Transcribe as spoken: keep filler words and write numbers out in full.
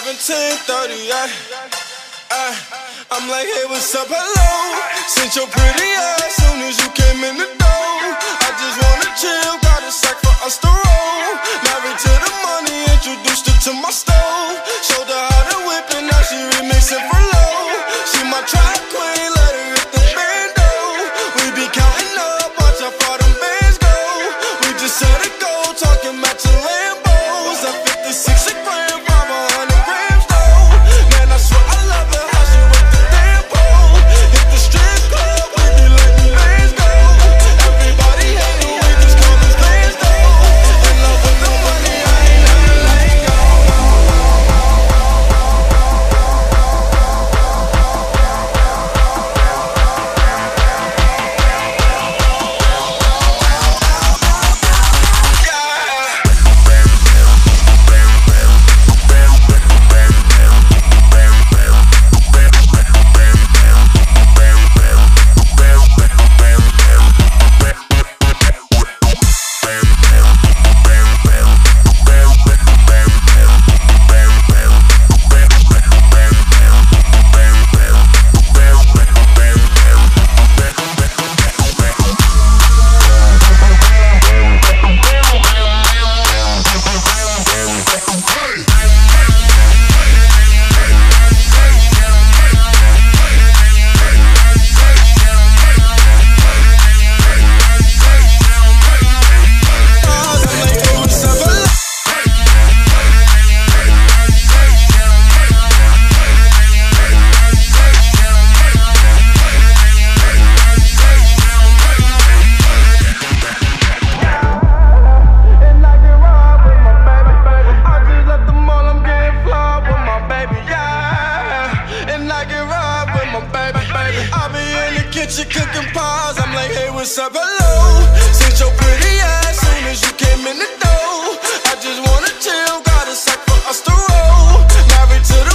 seventeen thirty, yeah. Uh, I'm like, hey, what's up, hello? Since your pretty ass soon as you came in the door. I just wanna chill, got a sack for us to roll. Married to the money, introduced her to my stove. Showed her how to whip and now she remixing for low. She my trap queen, let her hit the bando. We be counting up, watch how far them bands go. We just set a goal, talking about your Lambos. I'm fifty-six a gram, five hundred grams though. Man, I swear I love her, how she with the damn pole. Hit the strip club, we be letting bands go. Everybody hating, we just call them fans though. In love with the money, I ain't never let go. Kitchen cooking pies, I'm like, hey, what's up, hello? Since your pretty ass soon as you came in the door. I just wanna chill, got a sack for us to roll. Married to the